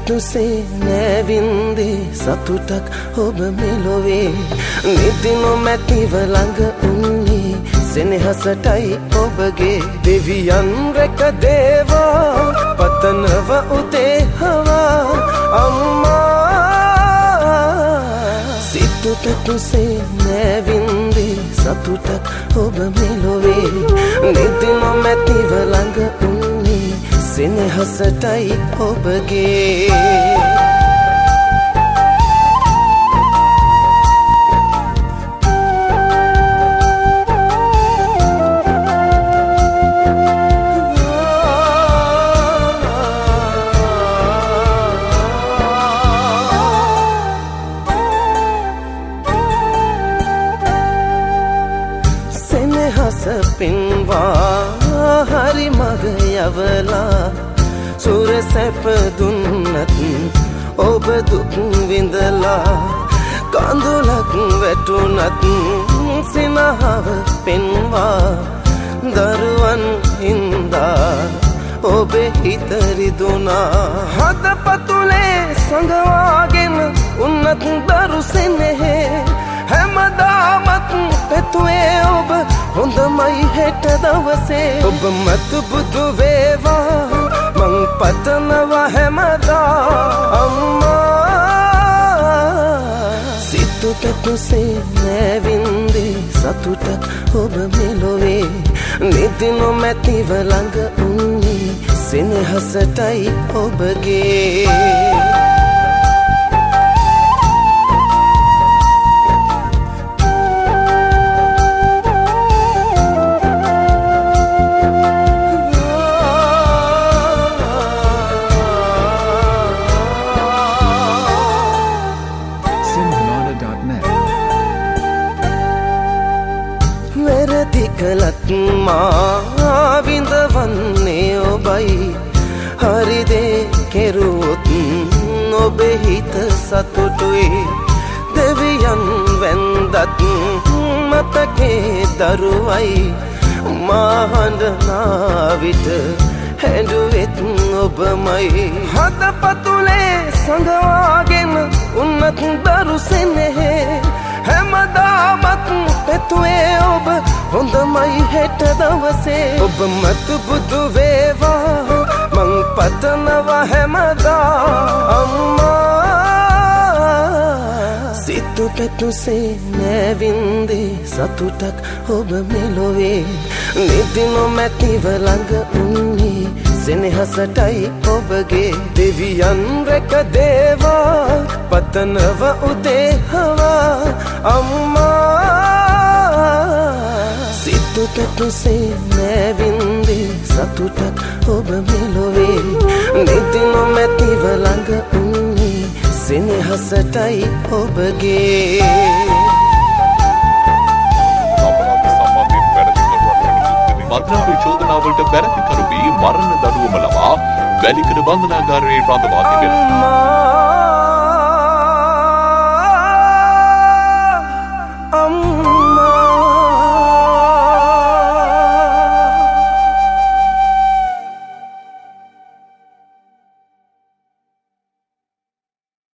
පැතුසේ නැවින්දේ සතුටක් ඔබ මෙලොවේ නිදි නොමැතිව ළඟ උන්නේ සෙනෙහසටයි ඔබගේ දෙවියන් රැක දේවා පතනව උදේ හවා අම්මා සිත පැතුසේ නැවින්දේ සතුටක් ඔබ මෙලොවේ නිදි නොමැතිව ළඟ උන්නේ සෙනෙහසටයි ඔබගේ සෙනෙහස පින්වා හරි මග යවලා සුර සැප දුන්නත් ඔබ දුක් විඳලා කඳුලක් වැටුණත් සිනහව පෙන්වා දරුවන් හින්දා ඔබේ හිත රිදුනා හදපතුලේ සඟවාගෙන උන්නත් දරු සෙනෙහේ හැමදාමත් පැතුවේ ඔබ හොඳමයි හෙට දවසේ ඔබ මත බුදු වේවා මං පතනවා හැමදා අම්මා සිත පැතුසේ නැවින්දේ සතුටක් ඔබ මෙලොවේ නිදි නොමැතිව ළඟ උන්නේ සෙනෙහසටයි ඔබගේ වැරදිකලත් මා විඳවන්නේ ඔබයි හරිදේ කෙරුවොත් ඔබේ හිත සතුටුයි දෙවියන් වැන්දත් මතකේ දරුවයි මහඬනා විට හැඬුවෙත් ඔබමයි හදපතුලේ සඟවාගෙන උන්නත් දරු සෙනෙහේ හැමදාමත් පැතුවේ ඔබ හොඳමයි හෙට දවසේ ඔබ මත බුදු වේවා මං පතනවා හැමදා අම්මා සිත පැතුසේ නැවින්දේ සතුටක් ඔබ මෙලොවේ නිදි නොමැතිව ළඟ උන්නේ සෙනෙහසටයි ඔබගේ දෙවියන් රැක දේවා පතනව උදේ හවා අම්මා සිත පැතුසේ නැවින්දේ සතුටක් ඔබ මෙලොවේ නිදි නොමැතිව ළඟ උන්නේ සෙනෙහසටයි ඔබගේ මත්ද්‍රව්‍ය චෝදනාවලට බැරතිකරු වී මරණ දඬුවම ලබා වැලිකඩ බන්ධනාගාරයේ රඳවා තිබෙනවා.